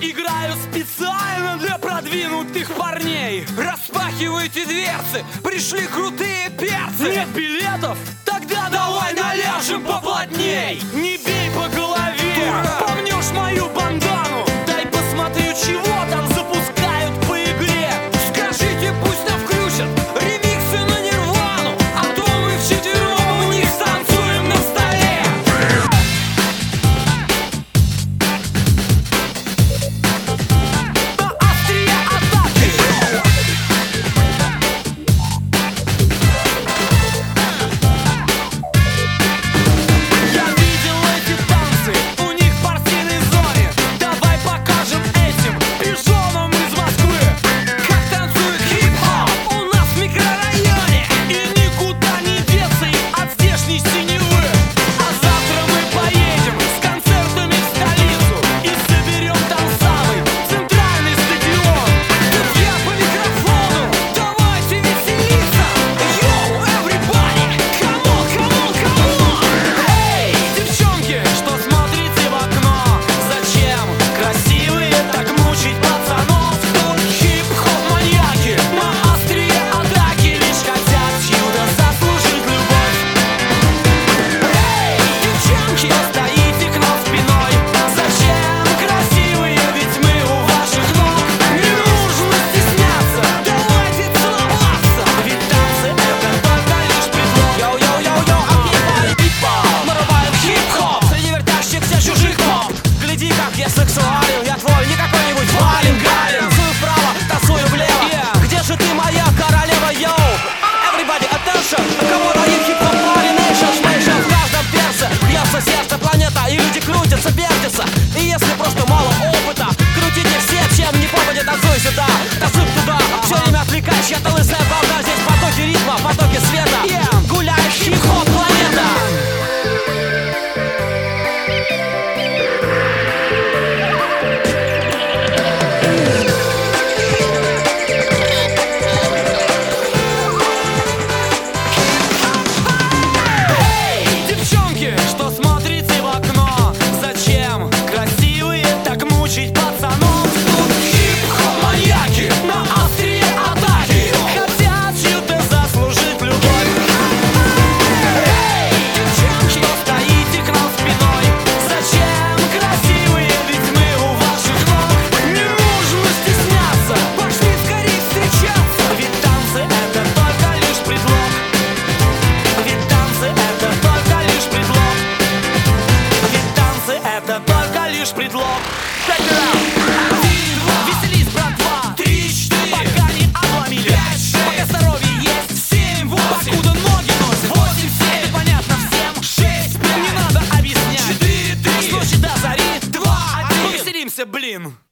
Играю специально для продвинутых парней. Распахивайте дверцы, пришли крутые перцы. Нет билетов? Тогда давай наляжем поплотней. Не бей по голове, помнешь мою бандану? Дай посмотрю, чего там запускают по игре. Скажите, пусть нам включат ремиксы на Нирвану, а то мы вчетвером у них станцуем на столе. На острие атаки. Я видел эти танцы у них в партийной зоне. Давай покажем этим пижонам из Москвы, как танцует хип-хоп у нас в микрорайоне. И никуда не деться им от здешней синевы. А завтра мы поедем с концертами в столицу и соберем там самый центральный стадион. Друзья по микрофону, давайте веселиться. Йоу, everybody, come on, come on, come on. Эй, девчонки, что смотрите в окно? Зачем красивые так мучить пацанов? Тут хип-хоп маньяки на острие атаки, лишь хотят чудо заслужить любовь. Эй, девчонки, стоите к нам спиной. Зачем красивые, ведь мы у ваших ног. Не нужно стесняться, давайте целоваться, ведь танцы это только лишь предлог. Йоу-йоу-йоу-йоу, окей, хип-хоп, мы рубаем хип-хоп среди вертящихся чужих ног. Гляди, как я сексуален, я твой не какой-нибудь Вален Галин. Танцую вправо, танцую влево, где же ты, моя королева, йоу? Everybody attention, на кого дают хип-хоп пари, nation, nation. В каждом перце бьется сердце, планета, и люди крутятся, вертятся. И если просто мало опыта, крутите все, чем не попадет, танцуй сюда, танцуй туда. Все время отвлекаешь, я-то лысая волна, здесь потоки ритма, потоки света. Гуляешь, хип-хоп планета. Эй, девчонки, что смотрите в окно? Зачем красивые так мучить пацанов? Тут хип-хоп маньяки на острие атаки, хотят чью-то заслужить любовь. Эй, девчонки, что стоите к нам спиной? Зачем красивые, ведь мы у ваших ног. Не нужно стесняться, пошли скорее встречаться, ведь танцы это только лишь предлог. Ведь танцы это только лишь предлог. Ведь танцы это только лишь предлог. Один, два, веселись, братва. Три, четыре, пока не обломили. Пять, шесть, пока здоровье есть. Семь, восемь, покуда ноги носят. Восемь, семь, понятно всем. Шесть, пять, не надо объяснять. Четыре, три, с ночи до зари. Два, один, повеселимся, блин.